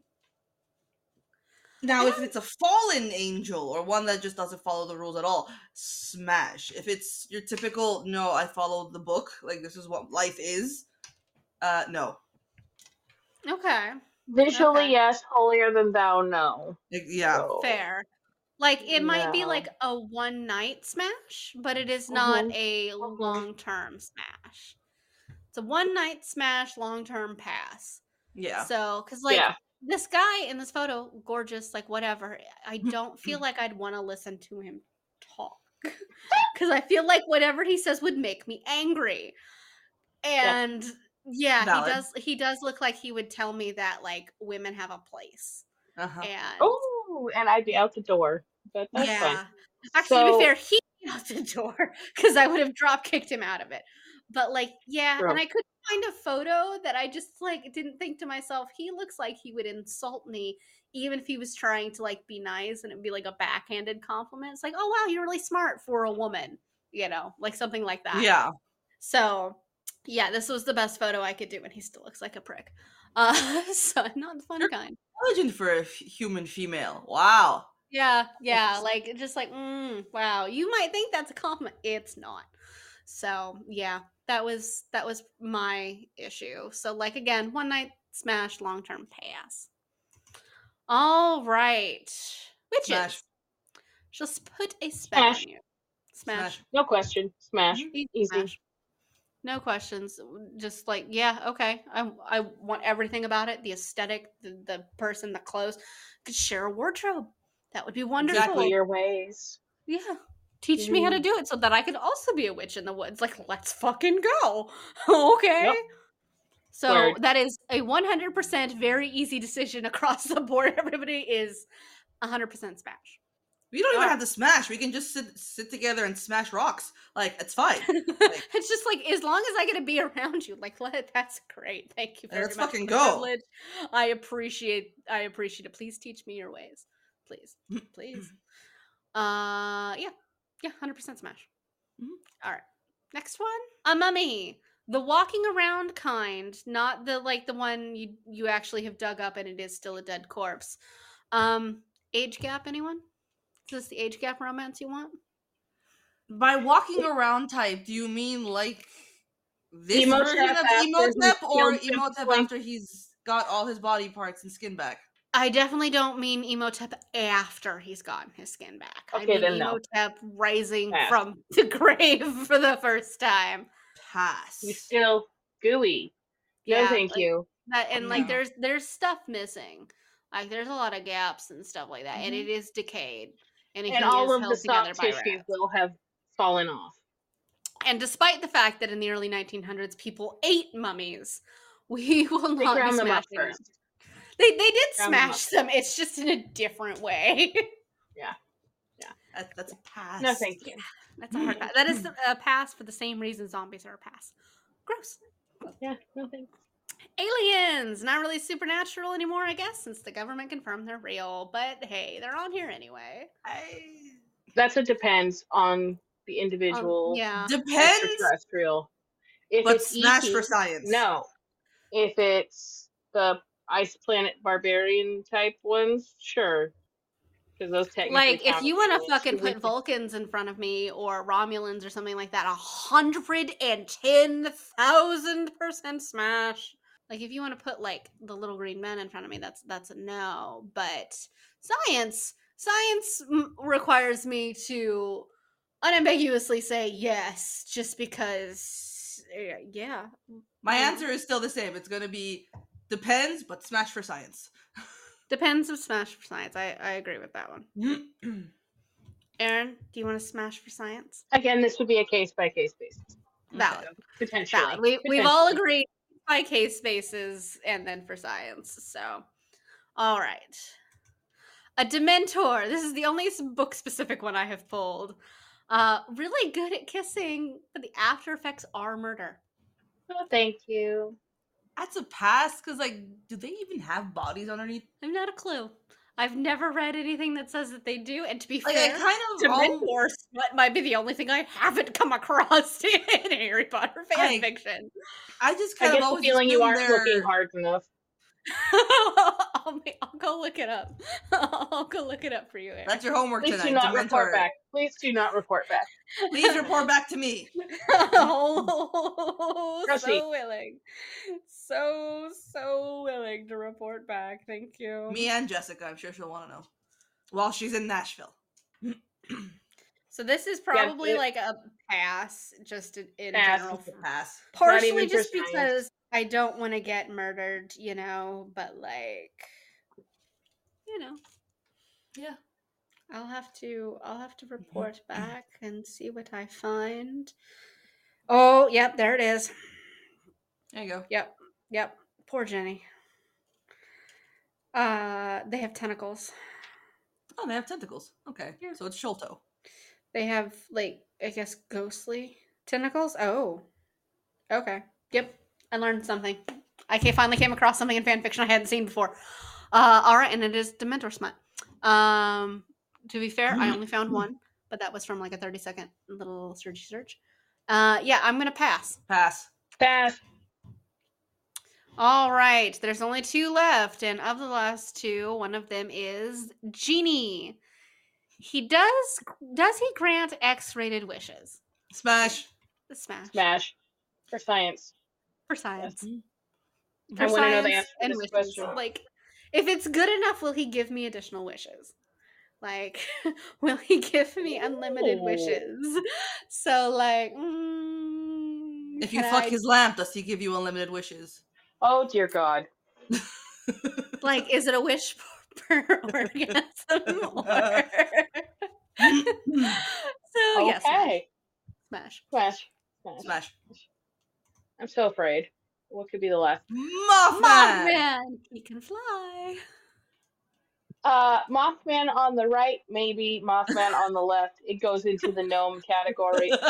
Now, if it's a fallen angel or one that just doesn't follow the rules at all, smash. If it's your typical, no, I followed the book, like this is what life is, uh, no. okay, Visually, Okay. yes. Holier than thou, no. Like, yeah. So, fair. Like it might be No. like a one night smash, but it is not Mhm. a Mhm. long term smash. It's a one night smash, long term pass. Yeah. So, because like yeah. this guy in this photo, gorgeous, like whatever. I don't feel like I'd want to listen to him talk because I feel like whatever he says would make me angry. And yeah, Valid. he does. He does look like he would tell me that like women have a place. Uh-huh. And Oh, and I'd be out the door. but that's fine. Yeah. Actually, to be So, fair, he out the door because I would have drop kicked him out of it. But like, yeah, and true. I couldn't find a photo that I just like didn't think to myself, he looks like he would insult me even if he was trying to like be nice and it'd be like a backhanded compliment. It's like, oh wow, you're really smart for a woman, you know, like something like that. Yeah. So yeah, this was the best photo I could do, and he still looks like a prick. Uh, so not the fun Sure. kind. Intelligent for a f- human female. Wow. Yeah, yeah, like just like, mm, wow. You might think that's a compliment. It's not. So yeah, that was that was my issue. So like again, one night smash, long term pass. All right, witches. Smash. Just put a spell Smash. on you. Smash. Smash. No question. Smash. Mhm. Easy Easy. smash. No questions. Just like, yeah, okay. I I want everything about it. The aesthetic, the, the person, the clothes. Could share a wardrobe. That would be wonderful. Exactly your ways. Yeah. Teach me how to Mm. do it so that I could also be a witch in the woods. Like, let's fucking go. Okay. Yep. So Word. that is a one hundred percent very easy decision across the board. Everybody is one hundred percent smash. We don't even Alright. have to smash. We can just sit sit together and smash rocks. Like, it's fine. It's just like, as long as I get to be around you, like, let it, that's great. Thank you Yeah, very let's much. fucking for the go. privilege. I appreciate, I appreciate it. Please teach me your ways. Please. Please. Uh, yeah. Yeah, one hundred percent smash. Mhm. All right. Next one. A mummy. The walking around kind, not the like the one you you actually have dug up and it is still a dead corpse. Um, age gap, anyone? Is this the age gap romance you want? By walking around type, do you mean like this Emotep version of after Emotep he's or killed him, Emotep like- after he's got all his body parts and skin back? I definitely don't mean Emotep after he's gotten his skin back. I Okay, mean then no. Emotep rising Pass. from the grave for the first time. Pass. He's still gooey. No, Yeah, thank like- you. That and like No. there's there's stuff missing. Like there's a lot of gaps and stuff like that, and Mhm. it is decayed. And, And he all is of the held together soft by tissue rats. will have fallen off. And despite the fact that in the early nineteen hundreds people ate mummies, we will They not be ground them up smashing them. first. They they did Ground them smash them. It's just in a different way. That, that's a pass. No, thank you. That's a hard pass. That is a pass for the same reason zombies are a pass. Gross. Yeah, no thanks. Aliens, not really supernatural anymore, I guess, since the government confirmed they're real. But hey, they're on here anyway. I... That's what depends on the Um, individual yeah. Depends, extraterrestrial. If but it's smash E T, for science. no. If it's the ice planet barbarian type ones, sure. Because those technically Like, if count you as want to aliens. fucking put Vulcans in front of me or Romulans or something like that, a hundred and ten thousand percent smash. Like, if you want to put like the little green men in front of me, that's that's a no. But science, science m- requires me to unambiguously say yes, just because. uh, Yeah, My Yeah. answer is still the same. It's gonna be depends, but smash for science. depends of smash for science. I I agree with that one. Aaron, do you want to smash for science? Again, this would be a case by case basis. Valid. Potentially. Valid. We, we've all Potentially. agreed by case basis and then for science. So, all right. A Dementor. This is the only s- book specific one I have pulled. Uh, really good at kissing, but the after effects are murder. Oh, thank you. That's a pass, because, like, do they even have bodies underneath? I've not a clue. I've never read anything that says that they do, and to be Like, I fair, kind of all, Dementor smut might be the only thing I haven't come across in Harry Potter fan Like, fiction. I just I kind get of the always feeling you assume aren't looking they're- hard enough. I'll, ma- I'll go look it up. I'll go look it up for you. Aaron. That's your homework Please tonight. do not Dementor. report back. Please do not report back. Please report back to me. oh, Proceed. so willing. So, so willing to report back. Thank you. Me and Jessica, I'm sure she'll want to know. While she's in Nashville. So this is probably it- like a pass, just in, in Pass. general. Pass. Partially even for just science. because I don't want to get murdered, you know, but like, you know, Yeah. I'll have to I'll have to report back and see what I find. Oh, yep, there it is. There you go. Yep. Yep. Poor Jenny. Uh they have tentacles. Oh, they have tentacles. Okay, Yeah. so it's Sholto. They have, like, I guess, ghostly tentacles. Oh, okay. Yep, I learned something. I ca- finally came across something in fan fiction I hadn't seen before. Uh, all right, and it is Dementor smut. Um, to be fair, I only found one, but that was from like a thirty second little searchy search. Uh, yeah, I'm gonna pass. Pass. Pass. All right, there's only two left, and of the last two, one of them is Genie. He does does he grant X-rated wishes? Smash. The smash. Smash. For science. For science. I For want to know the science answer to and this wishes. question. Like, if it's good enough, will he give me additional wishes? Like, will he give me unlimited Ooh. wishes? So, like, mm, If you can fuck I- his lamp, does he give you unlimited wishes? Oh dear God. like, is it a wish per orgasm? Or... so, yes, Okay. smash. Smash. Smash. Smash. I'm so afraid. What could be the last? Mothman. Mothman! He can fly. Uh, Mothman on the right, maybe. Mothman on the left. It goes into the gnome category. The one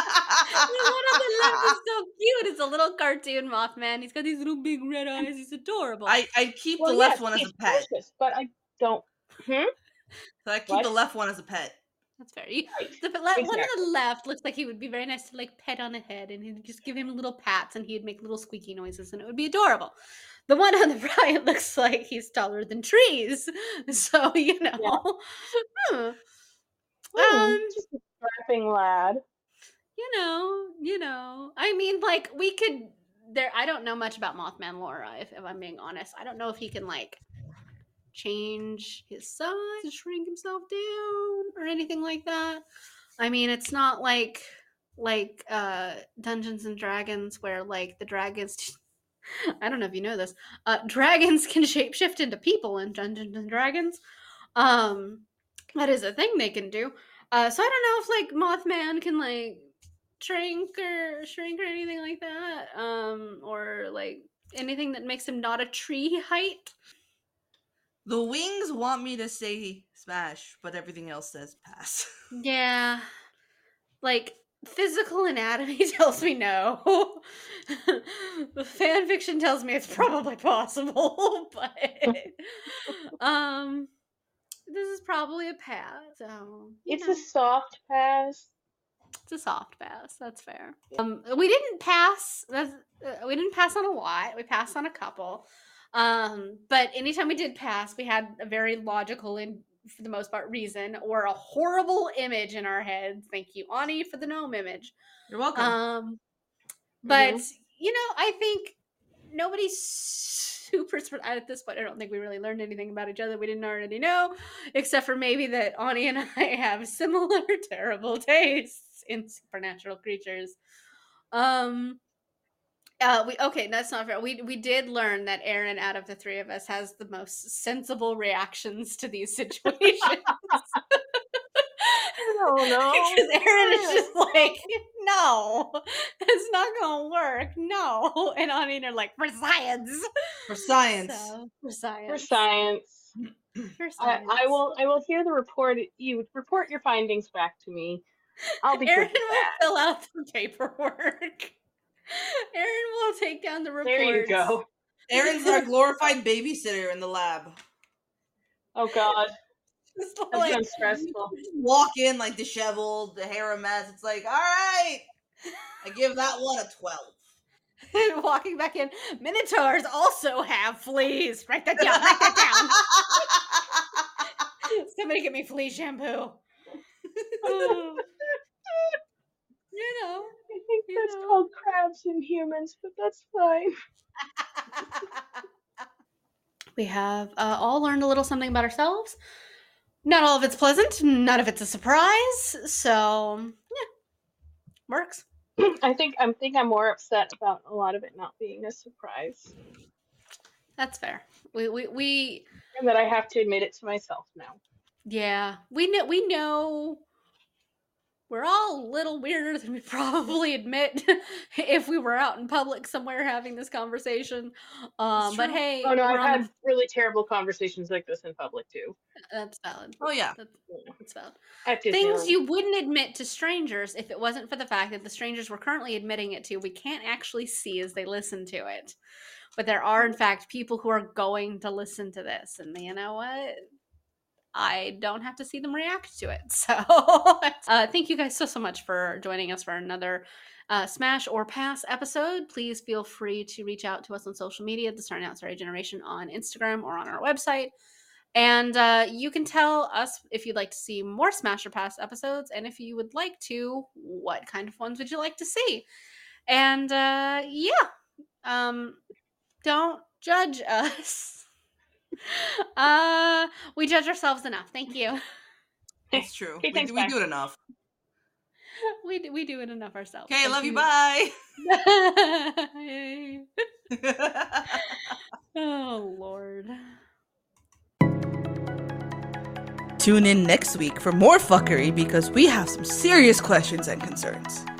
on the left is so cute. It's a little cartoon Mothman. He's got these little big red eyes. He's adorable. I I keep Well, the left yes, one as he's a pet. precious, but I don't. Hmm? So I keep What? the left one as a pet. That's fair. You, Right. the le- one on Exactly. the left looks like he would be very nice to like pet on the head, and he'd just give him little pats, and he'd make little squeaky noises, and it would be adorable. The one on the right looks like he's taller than trees, so you know. Hmm. Hmm, Um, just a strapping lad. you know, you know. I mean, like we could. There, I don't know much about Mothman lore. If, if I'm being honest, I don't know if he can like change his size, shrink himself down, or anything like that. I mean, it's not like like uh Dungeons and Dragons where like the dragons I don't know if you know this. Uh dragons can shapeshift into people in Dungeons and Dragons. Um that is a thing they can do. Uh so I don't know if like Mothman can like shrink or shrink or anything like that. Um or like anything that makes him not a tree height. The wings want me to say smash, but everything else says pass. Yeah. Like physical anatomy tells me no. Fan fiction tells me it's probably possible, but um this is probably a pass. So you It's know, a soft pass. it's a soft pass. That's fair. Um, we didn't pass. That's, uh, we didn't pass on a lot. We passed on a couple. Um, but anytime we did pass, we had a very logical and, for the most part, reason or a horrible image in our heads. Thank you, Ani, for the gnome image. You're welcome. Um, but Mhm. you know, I think nobody's super sp- at this point. I don't think we really learned anything about each other we didn't already know, except for maybe that Ani and I have similar terrible tastes in supernatural creatures. Um. Uh, we okay. That's not fair. We we did learn that Aaron, out of the three of us, has the most sensible reactions to these situations. Oh no! Because Aaron is just like, no, it's not gonna work. No, and Ani are like, for science. For science. So, for science. For science. For I, science. I will. I will hear the report. You report your findings back to me. I'll be Aaron good with will that. fill out the paperwork. Aaron will take down the reports. There you go. Aaron's our glorified babysitter in the lab. Oh God, Just that like, sounds stressful. Walk in like disheveled, the hair a mess. It's like, all right, I give that one a twelve. and walking back in, Minotaurs also have fleas. Write that down. Write that down. Somebody get me flea shampoo. Oh. You know. I think You that's know. called crabs in humans, but that's fine. We have uh, all learned a little something about ourselves. Not all of it's pleasant. None of it's a surprise. So, yeah, works. I think I'm think I'm more upset about a lot of it not being a surprise, That's fair. We we we and that I have to admit it to myself now. yeah. We know we know we're all a little weirder than we probably admit if we were out in public somewhere having this conversation. Um, but true. hey, Oh no, we're I've on had the, really terrible conversations like this in public too. that's valid. Oh yeah. That's, Yeah. that's valid. At Things Disneyland. you wouldn't admit to strangers if it wasn't for the fact that the strangers we're currently admitting it to, we can't actually see as they listen to it. But there are, in fact, people who are going to listen to this. And you know what? I don't have to see them react to it. So uh, thank you guys so, so much for joining us for another uh, Smash or Pass episode. Please feel free to reach out to us on social media, the Starting Out Sorry Generation on Instagram or on our website. And uh, you can tell us if you'd like to see more Smash or Pass episodes. And if you would like to, what kind of ones would you like to see? And uh, yeah, um, don't judge us. Uh, we judge ourselves enough. Thank you. It's true. Okay, we, thanks, do, we bye. do it enough. We do, we do it enough ourselves. Okay, Thank love you. Bye. Oh, Lord. Tune in next week for more fuckery because we have some serious questions and concerns.